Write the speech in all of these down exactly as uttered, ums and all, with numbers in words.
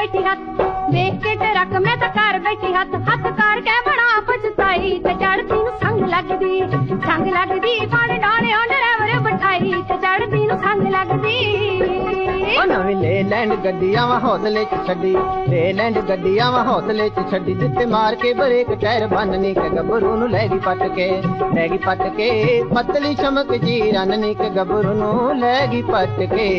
बैठी हथ देख के टरक मैं तो घर बैठी हथ हथ कर के बड़ा पछताई ते चढ़दी नूं संग लगदी संग लगदी पाड़ डाले ओ ड्राइवर बिठाई ते चढ़दी नूं संग लगदी नवी लेलैंड गड्डी आवा हौसले च छड्डी लेलैंड गड्डी आवा हौसले च छड्डी जिते मार के ब्रेक टायर बननी के गबरू नूं लै गई पट के लै गई पट के पतली चमक जी रननी के गबरू नूं लै गई पट के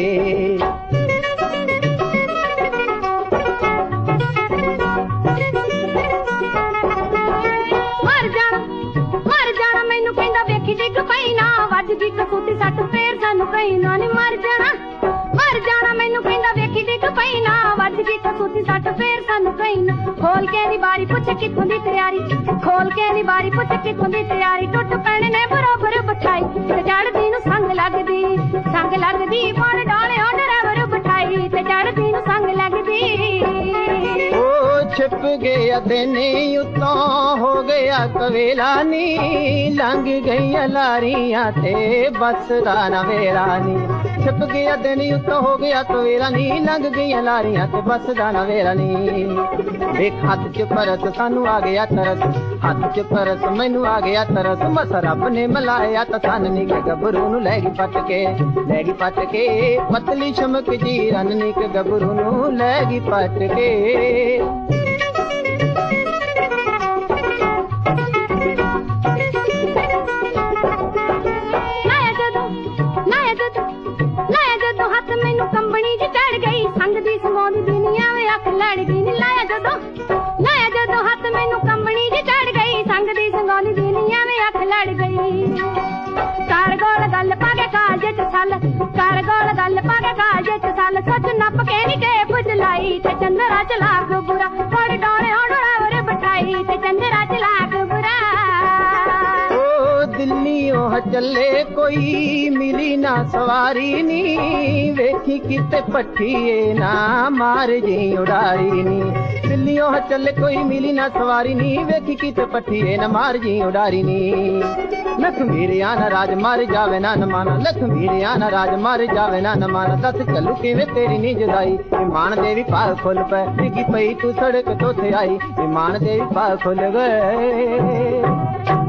डिग पई ना वजदी कसूती सट फेर सानू कई ना नी मर जाना मर जाना मैनू कहंदा वेखी डिग पई ना वजदी कसूती सट फेर सानू कई ना खोल के दी बारी पुछ कित्थों दी तैयारी खोल के दी बारी पुछ कित्थों दी तैयारी टुट पैणे ने बराबर बिठाई ते चढ़दी नूं संग लगदी संग लगदी पाड़ डाले ओ ड्राइवर बिठाई ते चढ़दी नूं संग लगदी छिप गया दिन उतों हो गया कवेला नी लंघ गई लारियां ते बस दा ना वेला नी छिप गया दिन उतों हो गया कवेला नी लंघ गई लारियां ते बस दा ना वेला नी देख हाथ च परस सानू आ गया तरस हाथ च परस मैनू आ गया तरस मस रब ने मिलाया तो साननी के गबरू नूं लै गई पट के लै गई पट के पतली चमक जी रननी के गबरू नूं लै गई पट के कंबनी च चढ़ गई संग दी समाउंदी दुनिया वे अख लड़ गई नी लाया जदों लाया जदों हथ मैनू कंबनी च चढ़ गई संग दी समाउंदी दुनिया वे अख लड़ गई कार गोल गल पाके कालजे च सल कार गोल गल पाके कालजे च सल सच नप के नी टेप चलाई ते चंदरा चला के बुरा पड़ डोले ओ ड्राइवर बिठाई ते चंदरा चला के बुरा दिल्लियों चले कोई मिली ना सवारी नी वेखी किते पट्ठीए ना मार जी उड़ारी नी दिल्लियों चले कोई मिली ना सवारी नी वेखी किते पट्ठीए ना मार जी उड़ारी नी लखमीरिया ना राज मार जावे ना न माना लखमीरिया ना राज मार जावे ना न माना दस चलू किवें तेरी नी जुदाई ईमान देवी पाल खुल पे डिगी पई तू सड़क तो थे आई ईमान देवी पाल खुल गए।